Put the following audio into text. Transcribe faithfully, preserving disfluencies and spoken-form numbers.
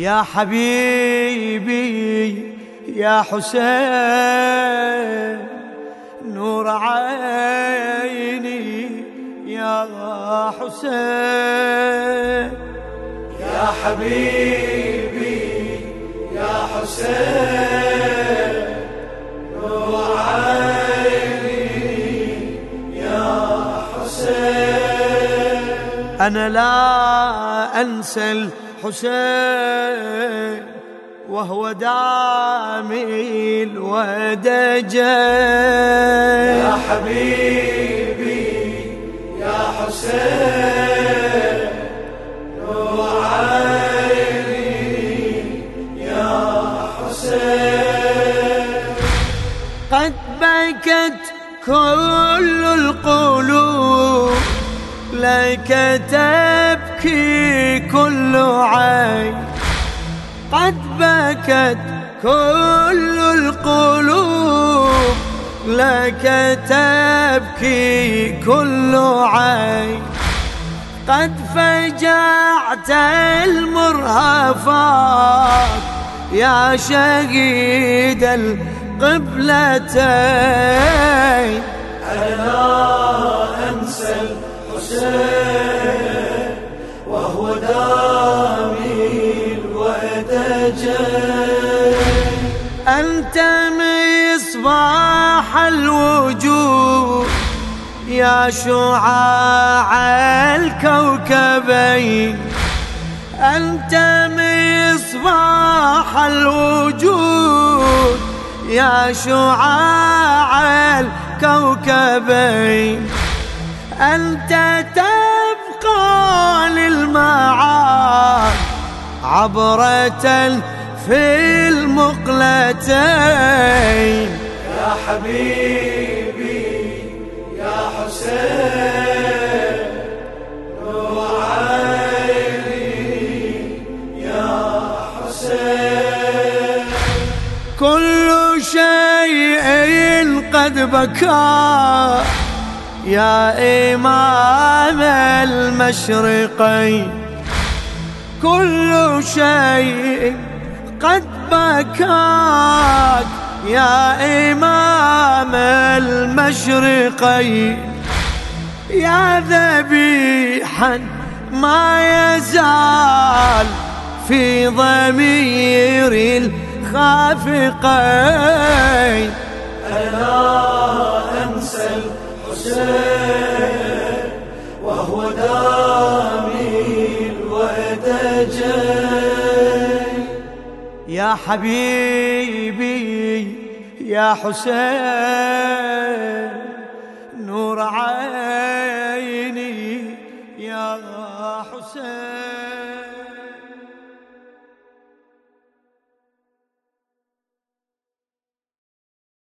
يا حبيبي يا حسين نور عيني يا حسين. يا حبيبي يا حسين نور عيني يا حسين. أنا لا أنسى الحسين وهو دامي الودجين. يا حبيبي يا حسين نور عيني يا حسين. قد بكت كل القلوب لك تبكي كل عين. قد بكت كل القلوب لك تبكي كل عين. قد فجعت المرهفات يا شهيد القبلتين. أنا لا أنسى الحسين وهو دامي الودجين. أنت مصباح الوجود يا شعاع الكوكبين. أنت مصباح الوجود يا شعاع الكوكبين. أنت تبقى للمعاد عبرة في المقلتين. يا حبيبي يا حسين نور عيني يا حسين. كل شيء قد بكى يا إمام المشرقين. كل شيء قد بكاك يا إمام المشرقين. يا ذبيحا ما يزال في ضمير الخافقين. أنا أنسى الحسين وهو دامي الودجين. يا حبيبي يا حسين نور عيني يا حسين.